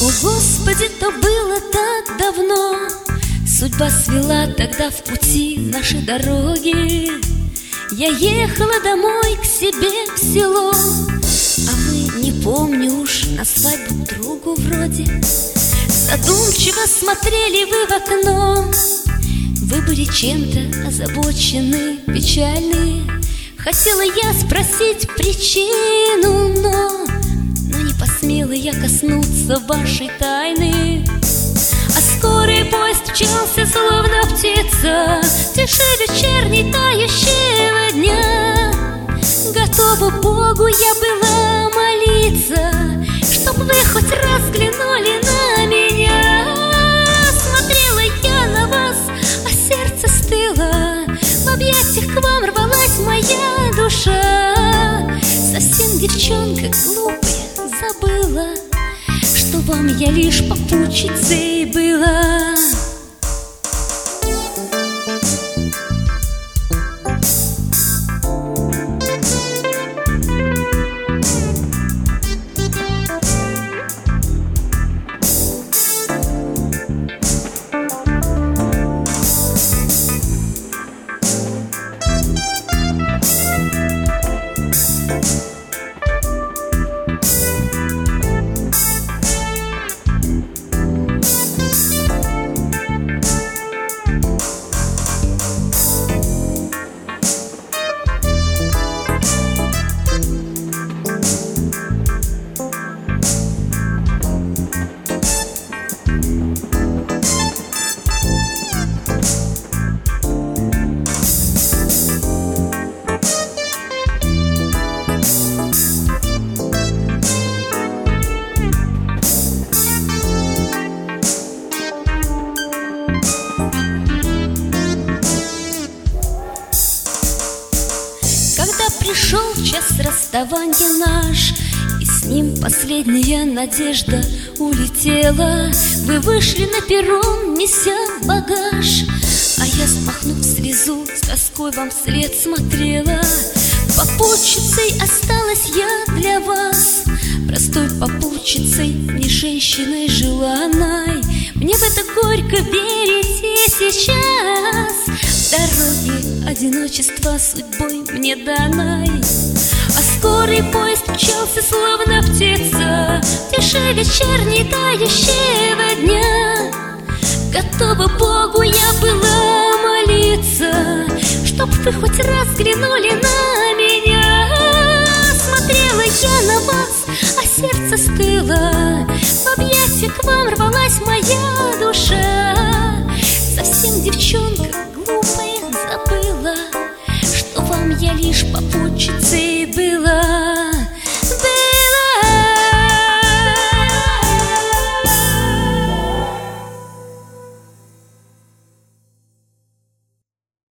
О, Господи, то было так давно, судьба свела тогда в пути наши дороги. Я ехала домой к себе в село, а вы, не помню уж, на свадьбу другу вроде. Задумчиво смотрели вы в окно. Вы были чем-то озабочены, печальны. Хотела я спросить причину, но не посмела я коснуться вашей тайны. А скорый поезд мчался, словно птица, в тиши вечерней тающего дня. Готова Богу я была молиться, чтоб вы хоть раз взглянули на меня. Смотрела я на вас, а сердце стыло, в объятиях к вам рвалась моя душа. Совсем девчонка глупая, забыла, что вам я лишь попутчицей была. Пришел час расставания наш, и с ним последняя надежда улетела. Вы вышли на перрон, неся багаж, а я, смахнув слезу, с тоской вам вслед смотрела. Попутчицей осталась я для вас, простой попутчицей, не женщиной желанной. Мне в это горько верить и сейчас. В дороге одиночества судьбой мне данной, а скорый поезд мчался, словно птица, в тиши вечерней тающего дня. Готова Богу я была молиться, чтоб вы хоть раз взглянули